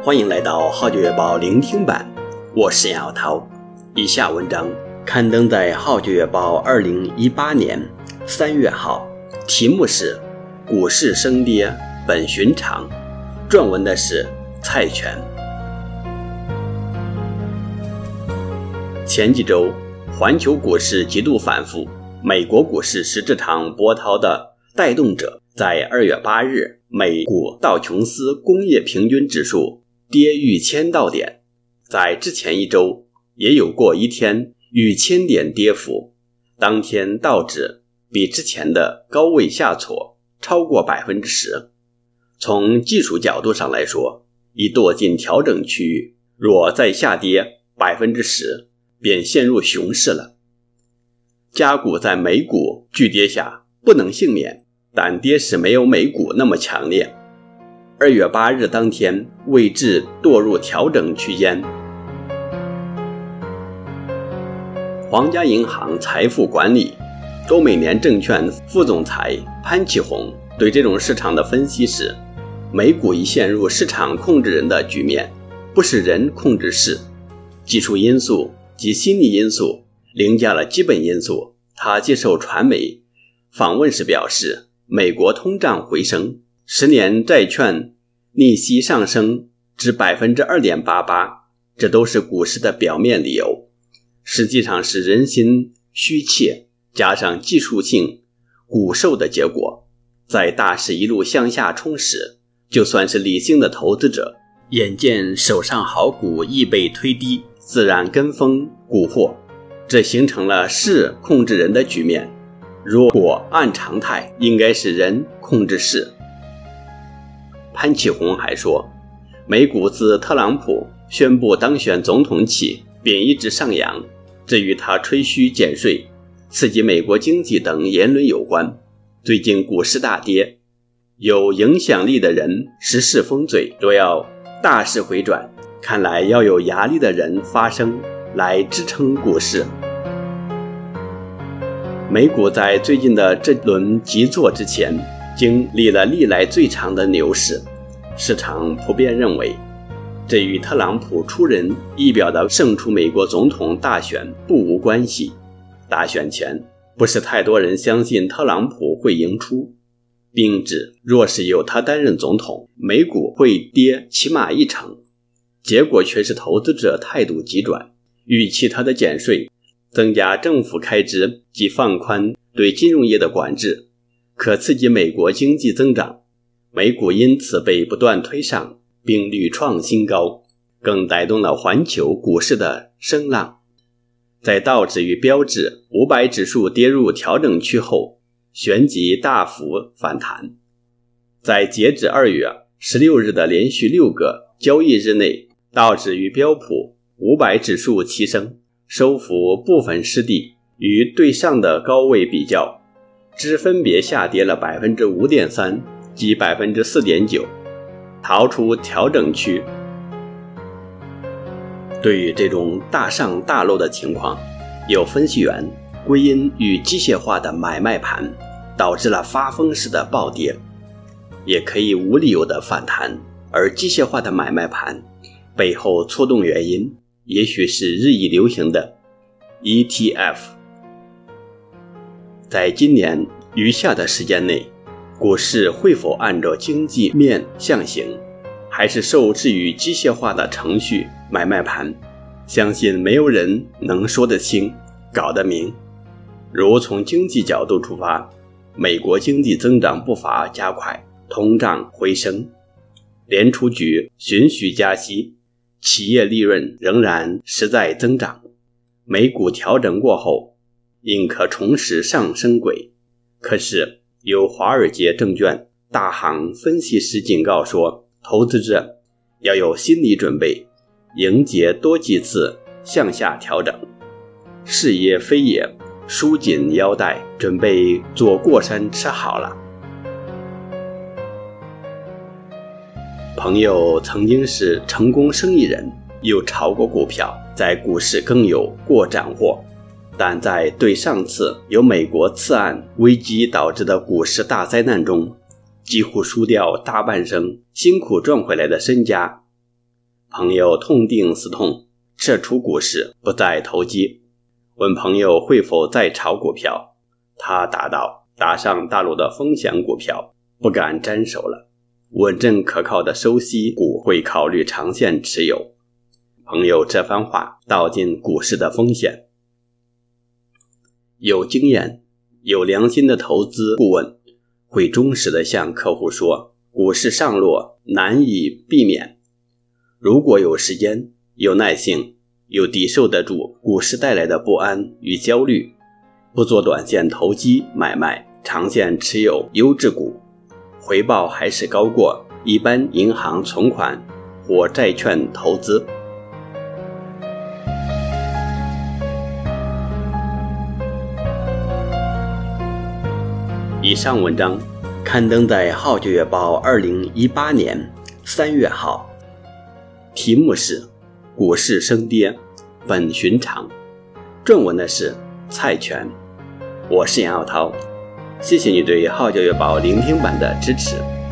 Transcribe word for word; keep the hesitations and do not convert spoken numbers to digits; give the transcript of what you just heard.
欢迎来到号角月报聆听版，我是杨晓涛。以下文章刊登在号角月报二零一八年三月号，题目是股市升跌本寻常，撰文的是蔡全。前几周环球股市极度反复，美国股市是这场波涛的带动者。在二月八日，美股道琼斯工业平均指数跌逾千道点，在之前一周也有过一天逾千点跌幅，当天道指比之前的高位下挫超过 百分之十。 从技术角度上来说，已堕进调整区域，若再下跌 百分之十 便陷入熊市了。加股在美股巨跌下不能幸免，但跌势没有美股那么强烈。二月八日当天位置堕入调整区间。皇家银行财富管理周美年证券副总裁潘启宏对这种市场的分析是，美股已陷入市场控制人的局面，不是人控制市，技术因素及心理因素凌驾了基本因素。他接受传媒访问时表示，美国通胀回升，十年债券利息上升至 百分之二点八八， 这都是股市的表面理由，实际上是人心虚怯加上技术性股售的结果。在大势一路向下冲时，就算是理性的投资者，眼见手上好股易被推低，自然跟风沽货，这形成了市控制人的局面。如果按常态，应该是人控制市。潘启宏还说，美股自特朗普宣布当选总统起便一直上扬，这与他吹嘘减税、刺激美国经济等言论有关。最近股市大跌，有影响力的人时事封嘴，若要大势回转，看来要有压力的人发声来支撑股市。美股在最近的这轮急挫之前经历了历来最长的牛市，市场普遍认为这与特朗普出人意表的胜出美国总统大选不无关系。大选前不是太多人相信特朗普会赢出，并指若是由他担任总统，美股会跌起码一成，结果却是投资者态度急转，预期他的减税、增加政府开支及放宽对金融业的管制，可刺激美国经济增长。美股因此被不断推上，并屡创新高，更带动了环球股市的升浪。在道指与标指五百指数跌入调整区后，旋即大幅反弹。在截止二月十六日的连续六个交易日内，道指与标普五百指数齐升，收复部分失地，与对上的高位比较，只分别下跌了 百分之五点三 及 百分之四点九， 逃出调整区。对于这种大上大落的情况，有分析员归因于机械化的买卖盘导致了发疯式的暴跌，也可以无理由的反弹，而机械化的买卖盘背后触动原因也许是日益流行的 E T F。 在今年余下的时间内，股市会否按照经济面象行，还是受制于机械化的程序买卖盘，相信没有人能说得清搞得明。如从经济角度出发，美国经济增长步伐加快，通胀回升，联储局循序加息，企业利润仍然实在增长，美股调整过后应可重拾上升轨。可是有华尔街证券大行分析师警告说，投资者要有心理准备，迎接多几次向下调整，是也非也，束紧腰带，准备坐过山车好了。朋友曾经是成功生意人，又炒过股票，在股市更有过斩获，但在对上次由美国次按危机导致的股市大灾难中，几乎输掉大半生辛苦赚回来的身家。 朋友痛定思痛，撤出股市，不再投机。问朋友会否再炒股票，他答道：打上大陆的风险股票不敢沾手了，稳阵可靠的收息股会考虑长线持有。朋友这番话道尽股市的风险。有经验、有良心的投资顾问会忠实地向客户说，股市上落难以避免，如果有时间、有耐性、有抵受得住股市带来的不安与焦虑，不做短线投机买卖，长线持有优质股，回报还是高过一般银行存款或债券投资。以上文章刊登在《号角月报》二零一八年三月号，题目是股市升跌本寻常，撰文的是蔡全。我是杨耀涛，谢谢你对《号角月报》聆听版的支持。